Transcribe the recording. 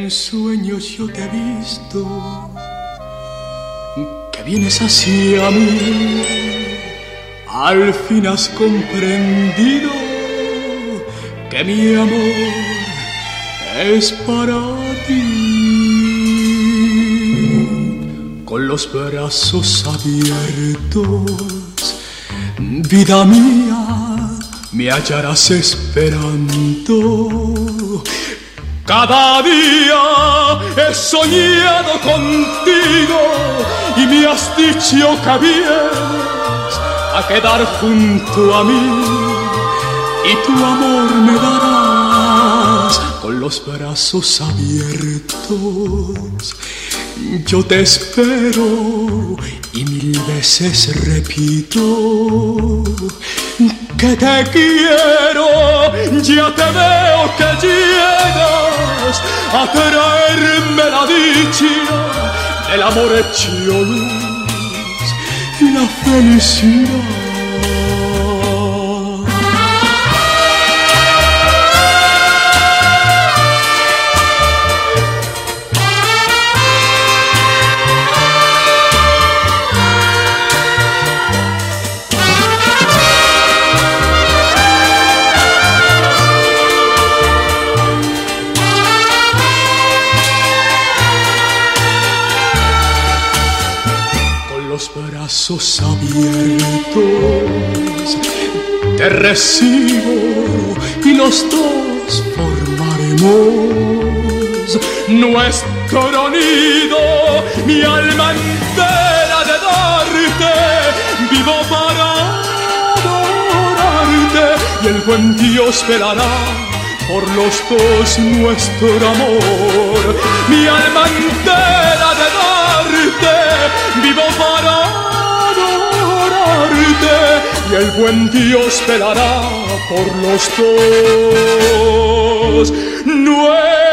En sueños yo te he visto, que vienes hacia mí. Al fin has comprendido que mi amor es para ti. Con los brazos abiertos, vida mía, me hallarás esperando. Cada día he soñado contigo y me has dicho que vienes a quedar junto a mí y tu amor me darás. Con los brazos abiertos yo te espero y mil veces repito que te quiero. Ya te veo que llegas a traerme la dicha del amor hecho luz y la felicidad. Los brazos abiertos te recibo y los dos formaremos nuestro nido. Mi alma entera de darte, vivo para adorarte, y el buen Dios velará por los dos nuestro amor. Mi alma entera de darte, vivo para adorarte, y el buen Dios velará por los dos.